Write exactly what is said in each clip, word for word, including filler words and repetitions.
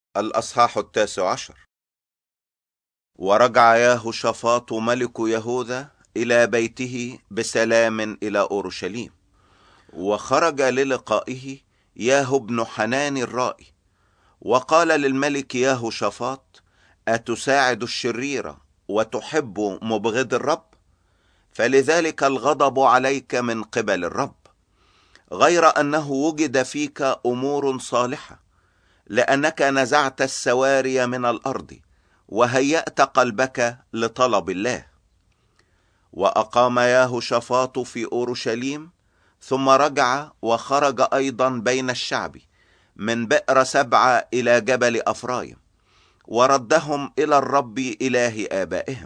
الأصحاح التاسع عشر. ورجع يهوشافاط ملك يهوذا إلى بيته بسلام إلى أورشليم، وخرج للقائه ياهو بن حنان الرائي، وقال للملك يهوشافاط: أتساعد الشرير وتحب مبغض الرب؟ فلذلك الغضب عليك من قبل الرب، غير أنه وجد فيك أمور صالحة، لأنك نزعت السواري من الأرض وهيأت قلبك لطلب الله. وأقام يهوشافاط في أورشليم، ثم رجع وخرج أيضا بين الشعب من بئر سبعة إلى جبل أفرايم، وردهم إلى الرب إله آبائهم.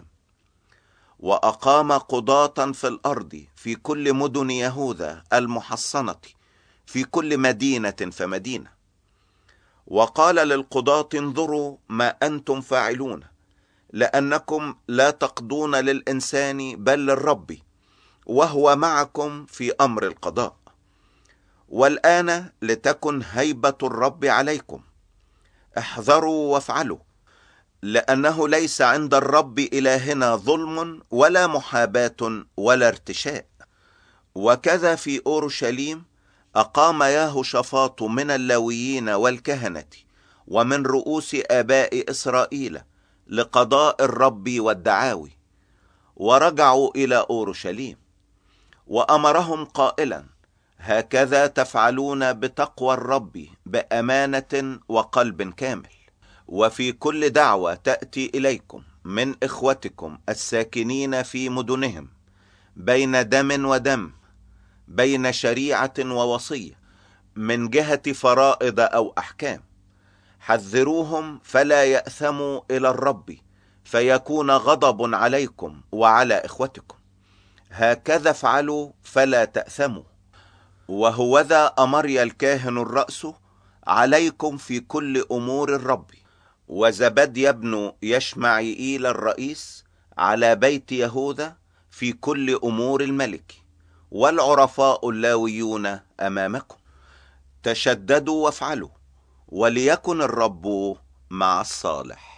وأقام قضاة في الأرض في كل مدن يهوذا المحصنة، في كل مدينة فمدينة. وقال للقضاة: انظروا ما أنتم فاعلون، لأنكم لا تقضون للإنسان بل للرب، وهو معكم في أمر القضاء. والآن لتكن هيبة الرب عليكم، احذروا وافعلوا، لأنه ليس عند الرب إلهنا ظلم ولا محاباة ولا ارتشاء. وكذا في أورشليم أقام يهوشافاط من اللاويين والكهنة ومن رؤوس آباء إسرائيل لقضاء الرب والدعاوي، ورجعوا إلى أورشليم. وأمرهم قائلا: هكذا تفعلون بتقوى الرب بأمانة وقلب كامل، وفي كل دعوة تأتي إليكم من إخوتكم الساكنين في مدنهم، بين دم ودم، بين شريعة ووصية، من جهة فرائض أو أحكام، حذروهم فلا يأثموا إلى الرب، فيكون غضب عليكم وعلى إخوتكم. هكذا افعلوا فلا تأثموا. وهوذا أمري الكاهن الرأس عليكم في كل أمور الرب، وزبديا بن يشمعيئيل الرئيس على بيت يهوذا في كل أمور الملك، والعرفاء اللاويون أمامكم. تشددوا وافعلوا، وليكن الرب مع الصالح.